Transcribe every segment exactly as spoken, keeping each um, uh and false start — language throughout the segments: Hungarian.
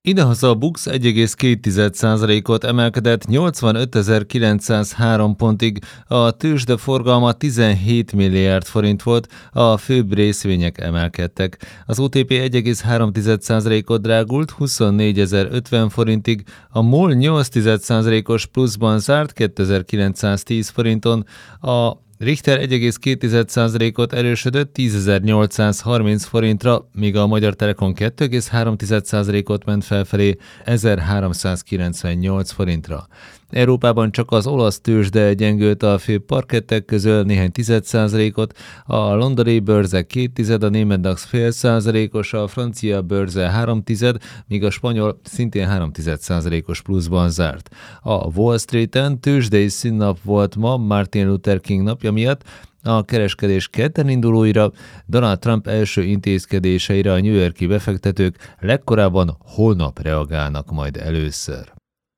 Idehaza a BUX egy egész két százalékot emelkedett nyolcvanötezer-kilencszázhárom pontig, a tőzsde forgalma tizenhét milliárd forint volt, a főbb részvények emelkedtek. Az o té pé egy egész három százalékot drágult huszonnégyezer-ötven forintig, a MOL nyolc százalékos pluszban zárt kétezer-kilencszáztíz forinton, a Richter egy egész két százalékot erősödött tízezer-nyolcszázharminc forintra, míg a Magyar Telekom két egész három százalékot ment felfelé ezerháromszázkilencvennyolc forintra. Európában csak az olasz tőzsde gyengült a főbb parkettek közül néhány tized százalékot, a londoni bőrze két tized, a német DAX fél százalékos, a francia bőrze három tized, míg a spanyol szintén három tized százalékos pluszban zárt. A Wall Streeten tőzsdei szünnap volt ma Martin Luther King napja miatt, a kereskedés kedden indul újra, Donald Trump első intézkedéseire a New York-i befektetők legkorábban holnap reagálnak majd először.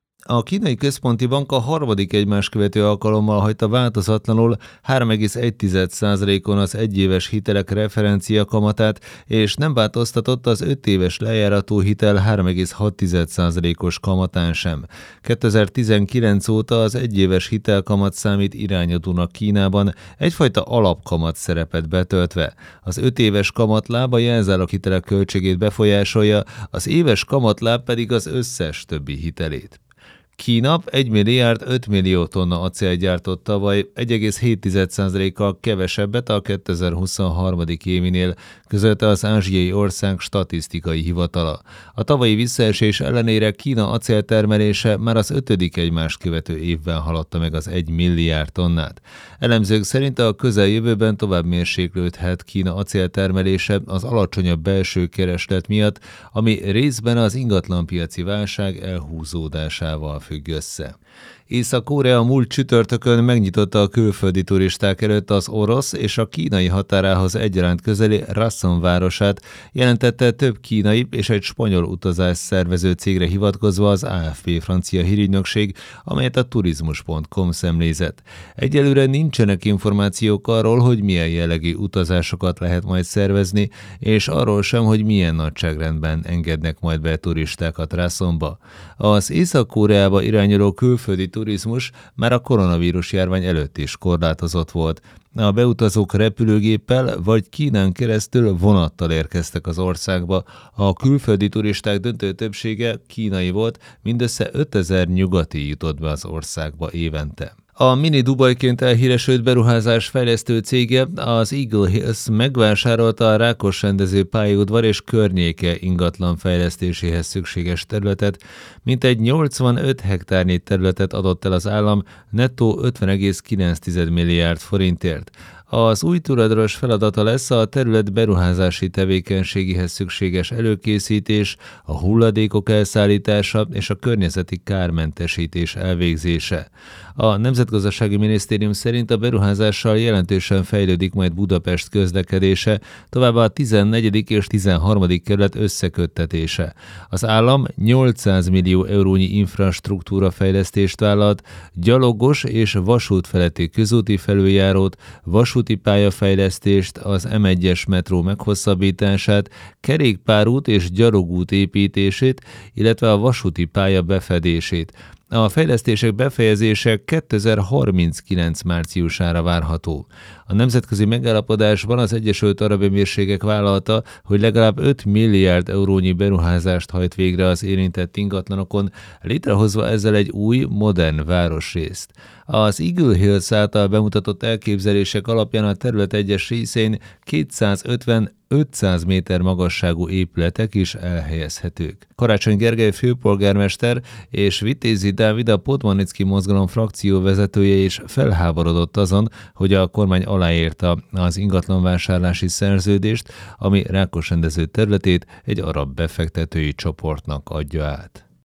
A kínai központi bank a harmadik egymás követő alkalommal hagyta változatlanul három egész egy százalékon az egyéves hitelek referencia kamatát, és nem változtatott az öt éves lejárató hitel három egész hat százalékos kamatán sem. kétezer-tizenkilenc óta az egyéves hitelkamat számít irányadónak Kínában, egyfajta alapkamat szerepet betöltve. Az öt éves kamatláb a jelzáloghitelek költségét befolyásolja, az éves kamatláb pedig az összes többi hitelét. Kína egy milliárd öt millió tonna acél gyártott tavaly, egy egész hét százalékkal kevesebbet a kétezer-huszonhárom. évinél, közölte az Ázsiai Ország Statisztikai Hivatala. A tavalyi visszaesés ellenére Kína acéltermelése már az ötödik egymást követő évben haladta meg az egy milliárd tonnát. Elemzők szerint a közeljövőben tovább mérséklődhet Kína acéltermelése az alacsonyabb belső kereslet miatt, ami részben az ingatlanpiaci válság elhúzódásával függ össze. Észak-Korea múlt csütörtökön megnyitotta a külföldi turisták előtt az orosz és a kínai határához egyaránt közeli Rasson városát, jelentette több kínai és egy spanyol utazás szervező cégre hivatkozva az á ef pé francia hírügynökség, amelyet a turizmus pont com szemlézett. Egyelőre nincsenek információk arról, hogy milyen jellegű utazásokat lehet majd szervezni, és arról sem, hogy milyen nagyságrendben engednek majd be turistákat Rassonba. Az Észak-Koreába irányuló külföldi turizmus már a koronavírus járvány előtt is korlátozott volt. A beutazók repülőgéppel vagy Kínán keresztül vonattal érkeztek az országba. A külföldi turisták döntő többsége kínai volt, mindössze ötezer nyugati jutott be az országba évente. A Mini Dubajként elhíresült beruházás fejlesztő cége, az Eagle Hills megvásárolta a Rákosrendező pályaudvar és környéke ingatlan fejlesztéséhez szükséges területet, mintegy nyolcvanöt hektárnyi területet adott el az állam nettó ötven egész kilenc milliárd forintért. Az új tulajdonos feladata lesz a terület beruházási tevékenységéhez szükséges előkészítés, a hulladékok elszállítása és a környezeti kármentesítés elvégzése. A Nemzetgazdasági Minisztérium szerint a beruházással jelentősen fejlődik majd Budapest közlekedése, továbbá a tizennegyedik és tizenharmadik kerület összeköttetése. Az állam nyolcszáz millió eurónyi infrastruktúra fejlesztést vállalt, gyalogos és vasút feletti közúti felüljárót, vasúti pályafejlesztést, az em egyes metró meghosszabbítását, kerékpárút és gyalogút építését, illetve a vasúti pálya befedését. A fejlesztések befejezése kétezer-harminckilenc márciusára várható. A nemzetközi megállapodásban az Egyesült Arab Emírségek vállalta, hogy legalább öt milliárd eurónyi beruházást hajt végre az érintett ingatlanokon, létrehozva ezzel egy új, modern városrészt. Az Eagle Hills által bemutatott elképzelések alapján a terület egyes részén kétszázötven-ötszáz méter magasságú épületek is elhelyezhetők. Karácsony Gergely főpolgármester és Vitézi Dávid, a Podmanicki mozgalom frakció vezetője is felháborodott azon, hogy a kormány aláírta az ingatlanvásárlási szerződést, ami Rákosrendező területét egy arab befektetői csoportnak adja át.